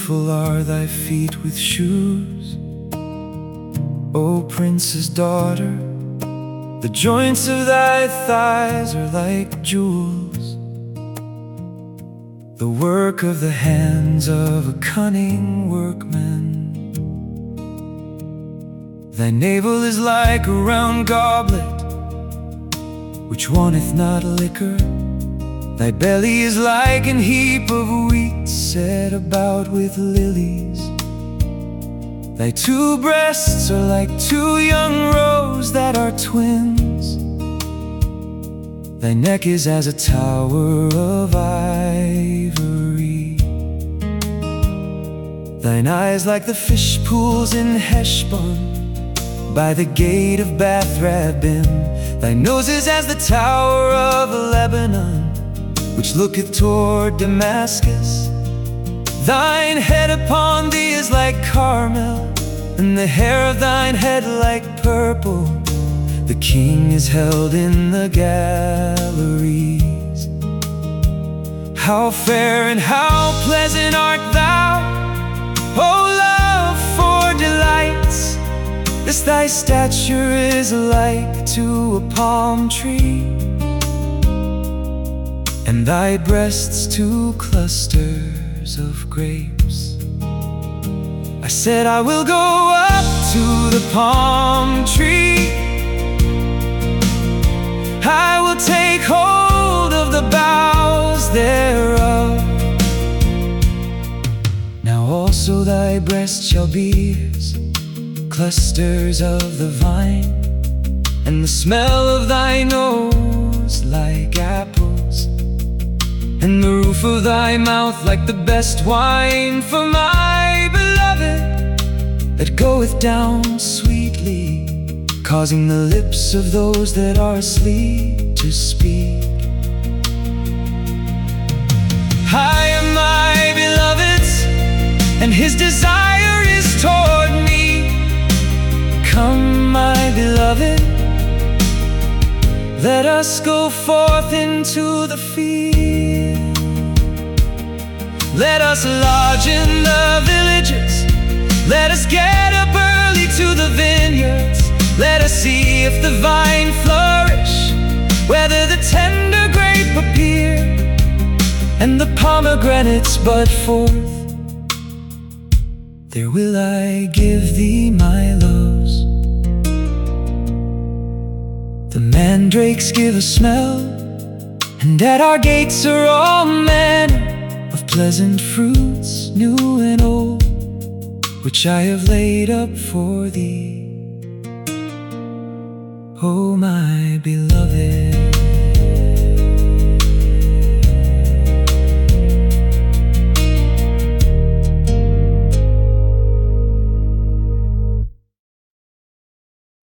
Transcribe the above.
beautiful are thy feet with shoes, O prince's daughter. The joints of thy thighs are like jewels, the work of the hands of a cunning workman. Thy navel is like a round goblet, which wanteth not liquor. Thy belly is like an heap of wheat set about with lilies. Thy two breasts are like two young roes that are twins. Thy neck is as a tower of ivory. Thine eyes like the fish pools in Heshbon, by the gate of Bath Rabbim. Thy nose is as the tower of Lebanon, which looketh toward Damascus. Thine head upon thee is like Carmel, and the hair of thine head like purple. The king is held in the galleries. How fair and how pleasant art thou, O love for delights! This thy stature is like to a palm tree, and thy breasts to clusters of grapes. I said I will go up to the palm tree, I will take hold of the boughs thereof. Now also thy breast shall be as clusters of the vine, and the smell of thy nose like apples, and the roof of thy mouth like the best wine for my beloved, that goeth down sweetly, causing the lips of those that are asleep to speak. I am my beloved's, and his desire is toward me. Come, my beloved, let us go forth into the field. Let us lodge in the villages. Let us get up early to the vineyards. Let us see if the vine flourish, whether the tender grape appear, and the pomegranates bud forth. There will I give thee my loves. The mandrakes give a smell, and at our gates are all manner of pleasant fruits, new and old, which I have laid up for thee, O my beloved.